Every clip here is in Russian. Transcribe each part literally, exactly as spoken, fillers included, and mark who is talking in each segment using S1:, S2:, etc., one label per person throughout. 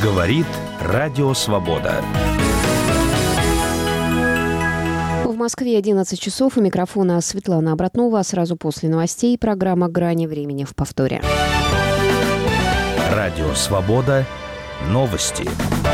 S1: Говорит Радио Свобода.
S2: В Москве одиннадцать часов. У микрофона Светлана Обратнова. Сразу после новостей программа «Грани времени» в повторе.
S1: Радио Свобода. Новости.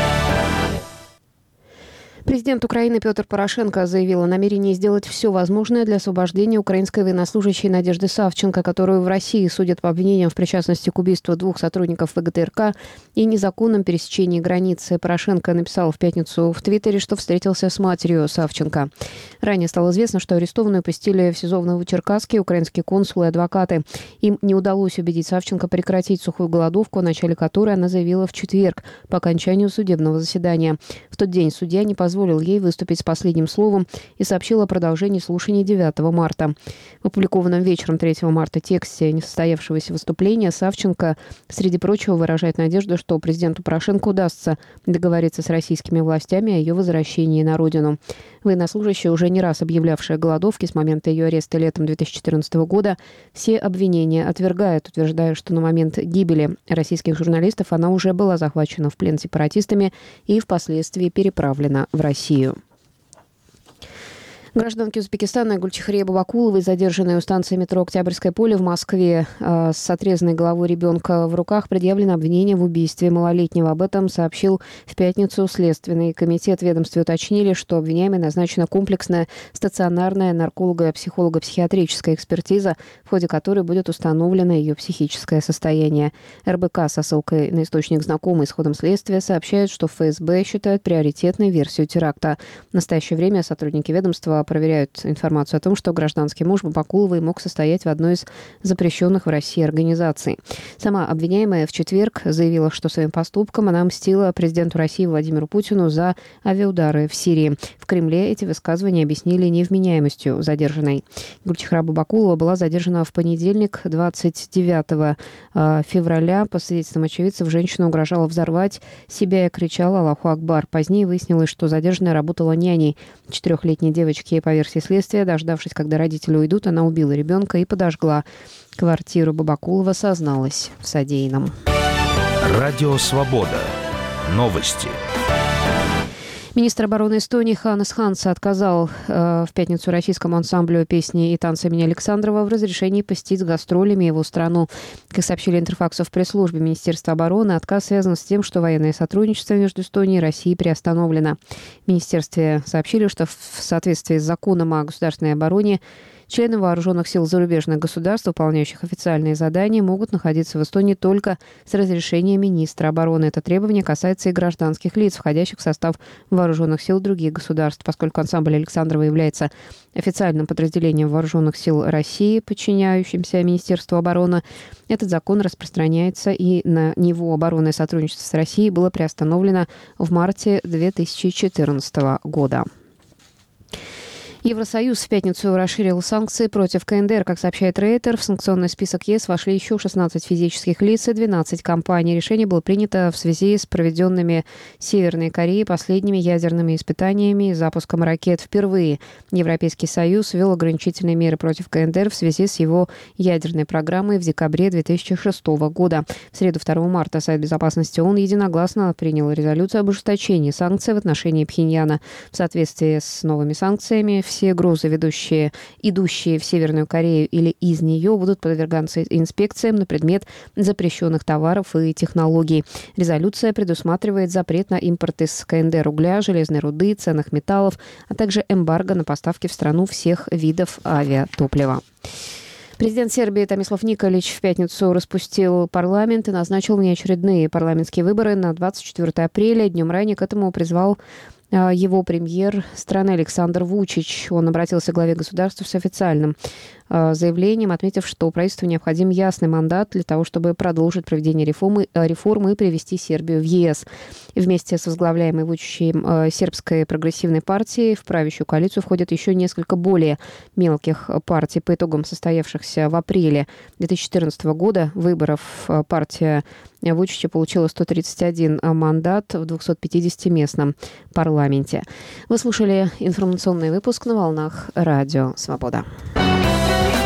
S2: Президент Украины Петр Порошенко заявил о намерении сделать все возможное для освобождения украинской военнослужащей Надежды Савченко, которую в России судят по обвинениям в причастности к убийству двух сотрудников ВГТРК и незаконном пересечении границы. Порошенко написал в пятницу в Твиттере, что встретился с матерью Савченко. Ранее стало известно, что арестованную пустили в СИЗО в Новочеркасске украинские консулы и адвокаты. Им не удалось убедить Савченко прекратить сухую голодовку, о начале которой она заявила в четверг по окончанию судебного заседания. В тот день судья не позволил позволил ей выступить с последним словом и сообщил о продолжении слушаний девятого марта. В опубликованном вечером третьего марта тексте несостоявшегося выступления Савченко, среди прочего, выражает надежду, что президенту Порошенко удастся договориться с российскими властями о ее возвращении на родину. Военнослужащая, уже не раз объявлявшая голодовки с момента ее ареста летом две тысячи четырнадцатого года, все обвинения отвергает, утверждая, что на момент гибели российских журналистов она уже была захвачена в плен сепаратистами и впоследствии переправлена в Россию. Гражданке Узбекистана Гульчихре Бабакуловой, задержанной у станции метро «Октябрьское поле» в Москве э, с отрезанной головой ребенка в руках, предъявлено обвинение в убийстве малолетнего. Об этом сообщил в пятницу Следственный комитет. В ведомстве уточнили, что обвиняемой назначена комплексная стационарная нарколого-психолого-психиатрическая экспертиза, в ходе которой будет установлено ее психическое состояние. эр бэ ка со ссылкой на источник, знакомый с ходом следствия, сообщает, что эф эс бэ считает приоритетной версию теракта. В настоящее время сотрудники ведомства проверяют информацию о том, что гражданский муж Бабакуловой мог состоять в одной из запрещенных в России организаций. Сама обвиняемая в четверг заявила, что своим поступком она мстила президенту России Владимиру Путину за авиаудары в Сирии. В Кремле эти высказывания объяснили невменяемостью задержанной. Гульчихра Бабакулова была задержана в понедельник, двадцать девятого февраля. По свидетельствам очевидцев, женщина угрожала взорвать себя и кричала «Аллаху Акбар». Позднее выяснилось, что задержанная работала няней четырехлетней девочки. По версии следствия, дождавшись, когда родители уйдут, она убила ребенка и подожгла квартиру. Бабакулова созналась в содеянном.
S1: Радио Свобода. Новости.
S2: Министр обороны Эстонии Ханнес Ханса отказал э, в пятницу российскому ансамблю песни и танца имени Александрова в разрешении посетить с гастролями его страну. Как сообщили Интерфаксу в пресс-службе Министерства обороны, отказ связан с тем, что военное сотрудничество между Эстонией и Россией приостановлено. В министерстве сообщили, что в соответствии с законом о государственной обороне члены вооруженных сил зарубежных государств, выполняющих официальные задания, могут находиться в Эстонии только с разрешения министра обороны. Это требование касается и гражданских лиц, входящих в состав вооруженных сил других государств. Поскольку ансамбль Александрова является официальным подразделением вооруженных сил России, подчиняющимся Министерству обороны, этот закон распространяется и на него. Оборонное сотрудничество с Россией было приостановлено в марте две тысячи четырнадцатого года. Евросоюз в пятницу расширил санкции против ка эн дэ эр. Как сообщает Рейтер, в санкционный список ЕС вошли еще шестнадцать физических лиц и двенадцать компаний. Решение было принято в связи с проведенными Северной Кореей последними ядерными испытаниями и запуском ракет. Впервые Европейский Союз ввел ограничительные меры против ка эн дэ эр в связи с его ядерной программой в декабре две тысячи шестого года. В среду второго марта Совет Безопасности ООН единогласно принял резолюцию об ужесточении санкций в отношении Пхеньяна. В соответствии с новыми санкциями все грузы, ведущие, идущие в Северную Корею или из нее, будут подвергаться инспекциям на предмет запрещенных товаров и технологий. Резолюция предусматривает запрет на импорт из ка эн дэ эр угля, железной руды, ценных металлов, а также эмбарго на поставки в страну всех видов авиатоплива. Президент Сербии Томислав Николич в пятницу распустил парламент и назначил внеочередные парламентские выборы на двадцать четвёртого апреля. Днем ранее к этому призвал его премьер страны Александр Вучич. Он обратился к главе государства с официальным заявлением, отметив, что правительству необходим ясный мандат для того, чтобы продолжить проведение реформы, реформы и привести Сербию в е эс. Вместе с возглавляемой Вучичем сербской прогрессивной партией в правящую коалицию входят еще несколько более мелких партий. По итогам состоявшихся в апреле две тысячи четырнадцатого года выборов партия Вучича получила сто тридцать один мандат в двухсот пятидесятиместном парламенте. Вы слушали информационный выпуск на волнах Радио Свобода.